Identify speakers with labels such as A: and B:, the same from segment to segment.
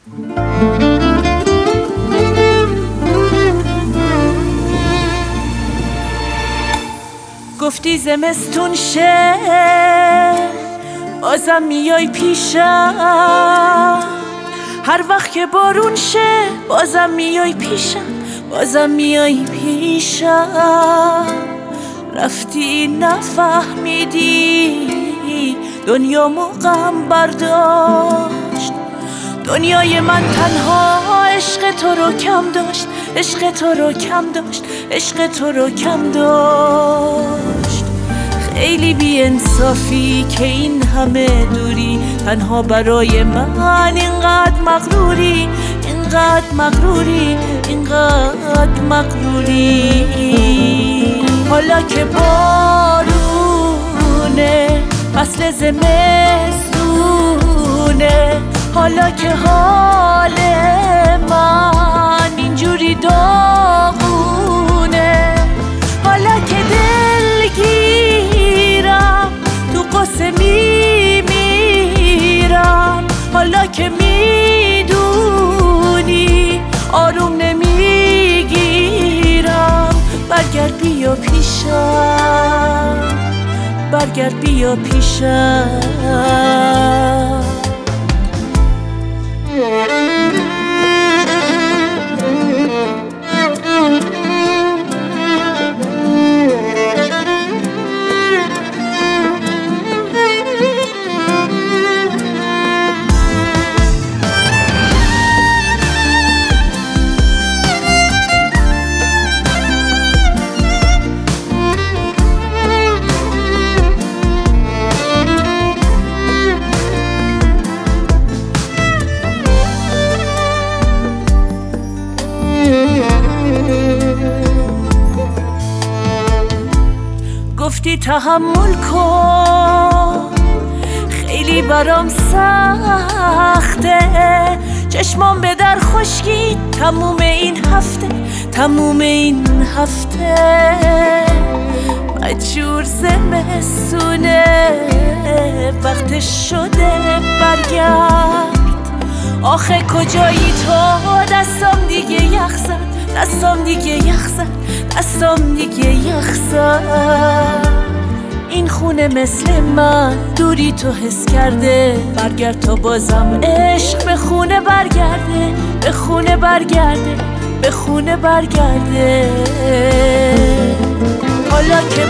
A: گفتی زمستون شه بازم میای پیشم، هر وقت که بارون شه بازم میای پیشم، بازم میای پیشم. رفتی نفهمیدی دنیامو غم برداشت، دنیای من تنها عشق تو رو کم داشت، عشق تو رو کم داشت، عشق تو رو کم داشت. خیلی بی انصافی که این همه دوری، تنها برای من اینقدر مغروری، اینقدر مغروری، اینقدر مغروری. حالا که بارونه فصل زمستونه، حالا که حال من اینجوری داغونه، حالا که دلگیرم تو قصه میمیرم، حالا که میدونی آروم نمیگیرم. برگرد بیا پیشم، برگرد بیا پیشم. گفتی تحمل کن خیلی برام سخته، چشمام به در خشکی تموم این هفته، تموم این هفته. مجبور زمستونه وقتش شده برگرد، آخه کجایی تو؟ دستام دیگه یخ زد، دستام دیگه یخ زد، دستام دیگه یخ زد. این خونه مثل من دوری تو حس کرده، برگرد تا بازم عشق به خونه برگرده، به خونه برگرده، به خونه برگرده. حالا که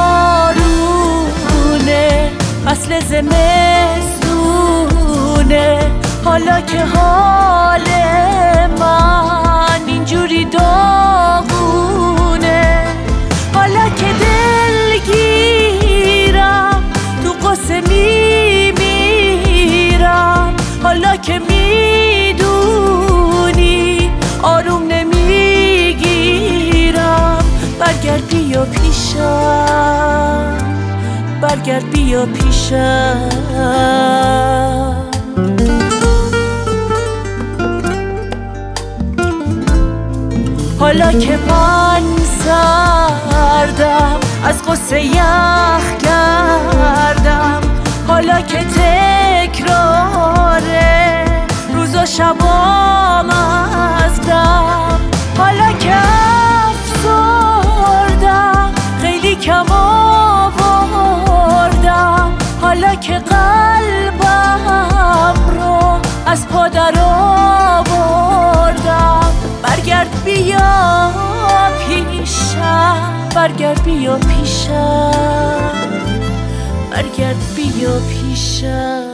A: بارونه فصل زمستونه، حالا که حال من اینجوری داغونه، حالا که دلگیرم تو قصه میمیرم، حالا که میدونی آروم نمیگیرم. برگرد بیا پیشم، برگرد بیا پیشم. حالا که من سردم از قصه یخ کردم، حالا که تکراره روز و شبام از دم، حالا که افسردم خیلی کم آوردم، حالا که قلبم رو از پا در آوردم. برگرد بیا پیشم، برگرد بیا پیشم، برگرد بیا پیشم.